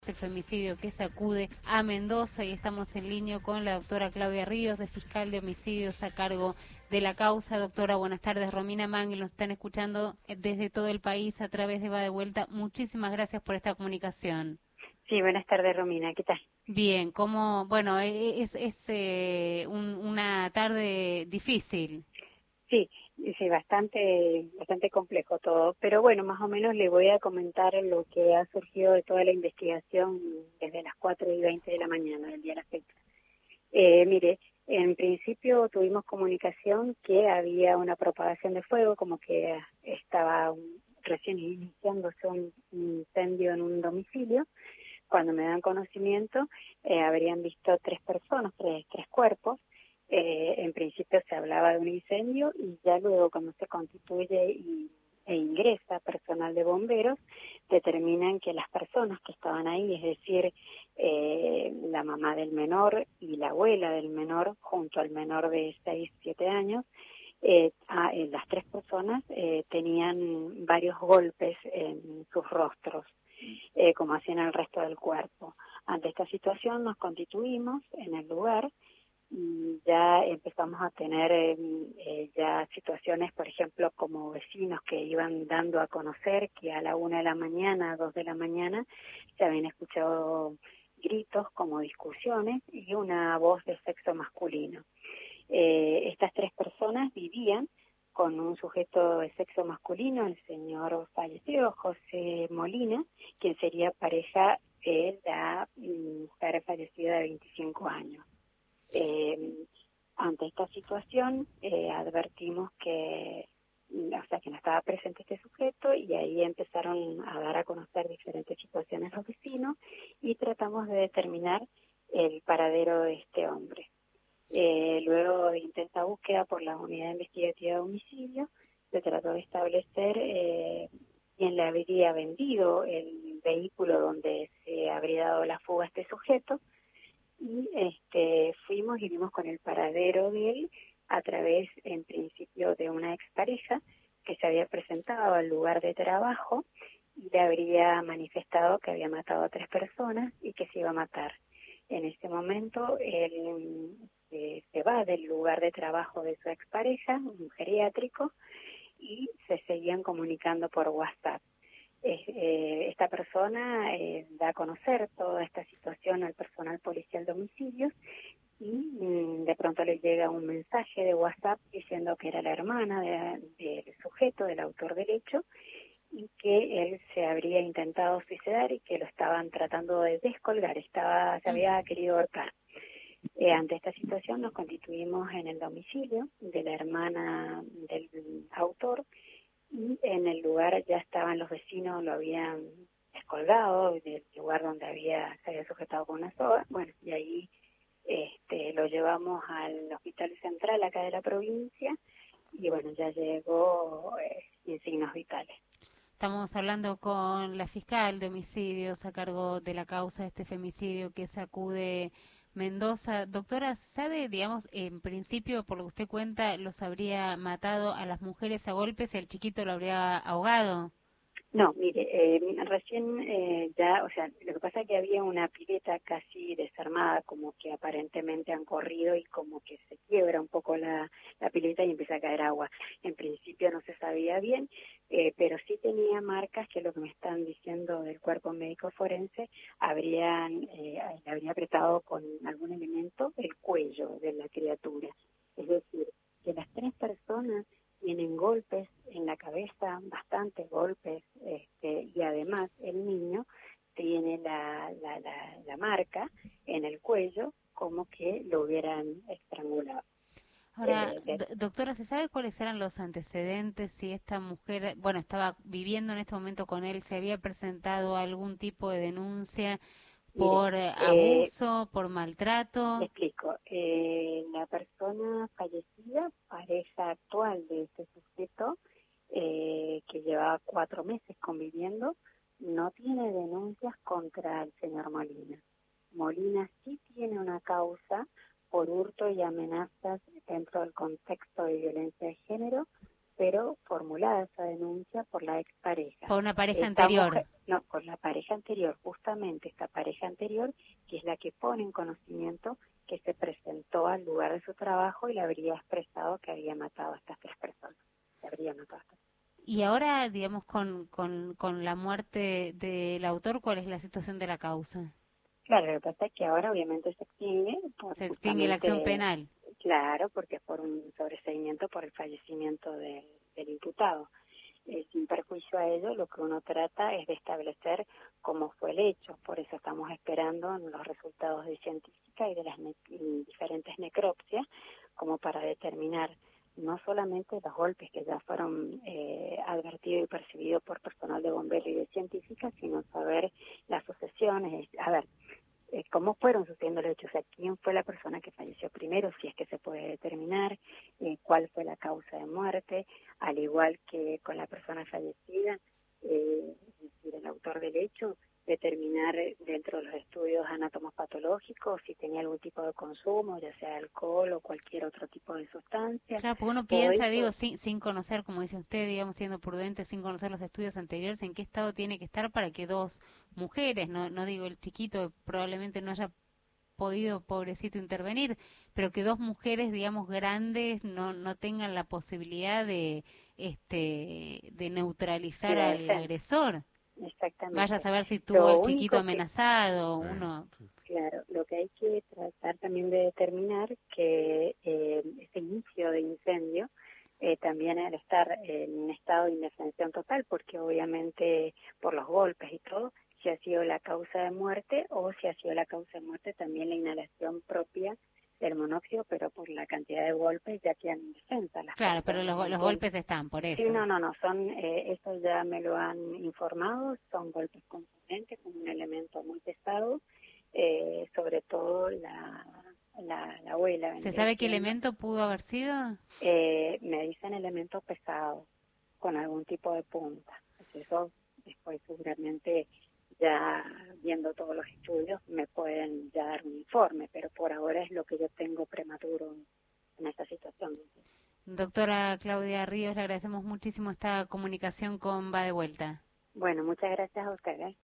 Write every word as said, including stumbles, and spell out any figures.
el femicidio que sacude a Mendoza, y estamos en línea con la doctora Claudia Ríos, de fiscal de homicidios a cargo de la causa. Doctora, buenas tardes. Romina Mangel, nos están escuchando desde todo el país a través de Va de Vuelta. Muchísimas gracias por esta comunicación. Sí, buenas tardes, Romina, ¿qué tal? Bien, como, bueno, es, es eh, un, una tarde difícil. Sí, sí, bastante, bastante complejo todo, pero bueno, más o menos le voy a comentar lo que ha surgido de toda la investigación desde las cuatro y veinte de la mañana del día de la fecha. Eh, mire, en principio tuvimos comunicación que había una propagación de fuego, como que estaba recién iniciándose un incendio en un domicilio. Cuando me dan conocimiento, eh, habrían visto tres personas, tres, tres cuerpos. Eh, en principio se hablaba de un incendio y ya luego cuando se constituye y, e ingresa personal de bomberos, determinan que las personas que estaban ahí, es decir, eh, la mamá del menor y la abuela del menor, junto al menor de seis, siete años, eh, a, eh, las tres personas eh, tenían varios golpes en sus rostros. Eh, como hacían el resto del cuerpo. Ante esta situación nos constituimos en el lugar y ya empezamos a tener eh, eh, ya situaciones, por ejemplo, como vecinos que iban dando a conocer que a la una de la mañana, a dos de la mañana, se habían escuchado gritos como discusiones y una voz de sexo masculino. Eh, estas tres personas vivían con un sujeto de sexo masculino, el señor fallecido, José Molina, quien sería pareja de la mujer fallecida de veinticinco años. Eh, ante esta situación, eh, advertimos que, o sea, que no estaba presente este sujeto, y ahí empezaron a dar a conocer diferentes situaciones a los vecinos y tratamos de determinar el paradero de este hombre. Eh, luego de intensa búsqueda por la unidad investigativa de homicidio, se trató de establecer eh, quién le habría vendido el vehículo donde se habría dado la fuga a este sujeto, y este, fuimos y vimos con el paradero de él a través, en principio, de una expareja que se había presentado al lugar de trabajo y le habría manifestado que había matado a tres personas y que se iba a matar. En ese momento, él eh, se va del lugar de trabajo de su expareja, un geriátrico, y se seguían comunicando por WhatsApp. Eh, eh, esta persona eh, da a conocer toda esta situación al personal policial de homicidios y mm, de pronto le llega un mensaje de WhatsApp diciendo que era la hermana de, del sujeto, del autor del hecho, y que él se habría intentado suicidar y que lo estaban tratando de descolgar, estaba se había querido ahorcar. Eh, ante esta situación nos constituimos en el domicilio de la hermana del autor, y en el lugar ya estaban los vecinos, lo habían descolgado del lugar donde había se había sujetado con una soga. Bueno, y ahí este, lo llevamos al hospital central acá de la provincia y bueno, ya llegó eh, sin signos vitales. Estamos hablando con la fiscal de homicidios a cargo de la causa de este femicidio que sacude Mendoza. Doctora, ¿sabe, digamos, en principio, por lo que usted cuenta, los habría matado a las mujeres a golpes y al chiquito lo habría ahogado? No, mire, eh, recién eh, ya, o sea, lo que pasa es que había una pileta casi desarmada, como que aparentemente han corrido y como que se quiebra un poco la, la pileta y empieza a caer agua. En principio no se sabía bien, eh, pero sí tenía marcas que lo que me están diciendo del cuerpo médico forense, habrían, eh, le habría apretado con algún elemento el cuello de la criatura. Es decir, que las tres personas tienen golpes en la cabeza, bastantes golpes, este, y además el niño tiene la, la, la, la marca en el cuello como que lo hubieran estrangulado. Ahora, Eh, de, do- doctora, ¿se sabe cuáles eran los antecedentes? Si esta mujer, bueno, estaba viviendo en este momento con él, ¿se había presentado algún tipo de denuncia mire, por eh, eh, abuso, por le maltrato? explico. Eh, la persona fallecida, pareja actual de este sujeto, eh, que llevaba cuatro meses conviviendo, no tiene denuncias contra el señor Molina. Molina sí tiene una causa por hurto y amenazas dentro del contexto de violencia de género, pero formulada esa denuncia por la expareja. Por una pareja Esta anterior. mujer- no, por la pareja anterior, justamente esta pareja anterior, que es la que pone en conocimiento que se presentó al lugar de su trabajo y le habría expresado que había matado a estas tres personas. Le habría matado a estas. Y ahora, digamos, con, con, con la muerte del autor, ¿cuál es la situación de la causa? Claro, lo que pasa es que ahora obviamente se extingue por Se extingue la acción justamente, penal. claro, porque es por un sobreseimiento por el fallecimiento del, del imputado. Eh, sin perjuicio a ello, lo que uno trata es de establecer cómo fue el hecho. Por eso estamos esperando los resultados de científica y de las ne- y diferentes necropsias, como para determinar no solamente los golpes que ya fueron eh, advertidos y percibidos por personal de bomberos y de científica, sino saber las sucesiones. A ver, eh, cómo fueron sucediendo los hechos, o sea, quién fue la persona que falleció primero, si es que se puede determinar, eh, cuál fue la causa de muerte, al igual que con la persona fallecida, eh, es decir, el autor del hecho, determinar dentro de los estudios anátomos patológicos si tenía algún tipo de consumo, ya sea alcohol o cualquier otro tipo de sustancia. Claro, porque uno Todo piensa, eso, digo, sin, sin conocer, como dice usted, digamos, siendo prudente, sin conocer los estudios anteriores, en qué estado tiene que estar para que dos mujeres, no, no digo el chiquito, probablemente no haya podido, pobrecito, intervenir, pero que dos mujeres, digamos, grandes no, no tengan la posibilidad de, este, de y neutralizar de al defensa, agresor. Vaya a exactamente. saber si tuvo Lo al chiquito único que amenazado, uno. Claro, lo que hay que tratar también de determinar que eh, ese inicio de incendio eh, también al estar en un estado de indefensión total, porque obviamente por los golpes y todo, si ha sido la causa de muerte o si ha sido la causa de muerte también la inhalación propia del monóxido, pero por la cantidad de golpes ya quedan indefensas las Claro, pero personas, los, ¿me go- los entiendes? golpes están, por Sí, eso. no, no, no, son, eh, eso ya me lo han informado, son golpes contundentes con un elemento muy pesado, eh, sobre todo la, la, la abuela ¿Se vendría sabe qué siendo, elemento pudo haber sido? eh, me dicen elementos pesados con algún tipo de punta. Pues eso después seguramente ya viendo todos los estudios me pueden ya dar un informe, pero por ahora es lo que yo tengo prematuro en esta situación. Doctora Claudia Ríos, le agradecemos muchísimo esta comunicación con Va de Vuelta. Bueno, muchas gracias a ustedes.